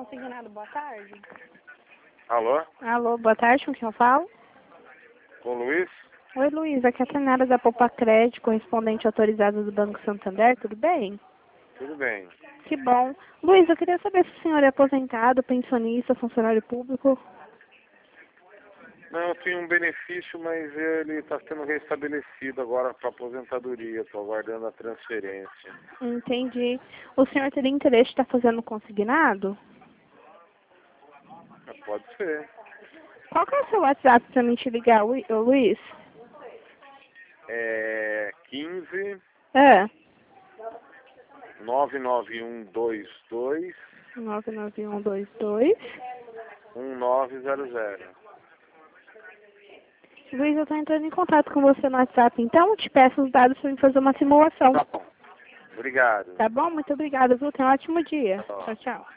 consignado, boa tarde. Alô? Alô, boa tarde, com quem eu falo? Com o Luiz? Oi, Luiz, aqui é a Tainara da Poupa Crédito, correspondente autorizada do Banco Santander, tudo bem? Tudo bem. Que bom. Luiz, eu queria saber se o senhor é aposentado, pensionista, funcionário público. Não, eu tenho um benefício, mas ele está sendo restabelecido agora para aposentadoria. Estou aguardando a transferência. Entendi. O senhor teria interesse de estar fazendo consignado? Pode ser. Qual que é o seu WhatsApp para mim te ligar, ô Luiz? É 15 É. 99122 99122. 1900. Luiz, eu estou entrando em contato com você no WhatsApp, então eu te peço os dados para me fazer uma simulação. Tá bom. Obrigado. Tá bom? Muito obrigada, viu? Tenha um ótimo dia. Tá bom. Tchau, tchau.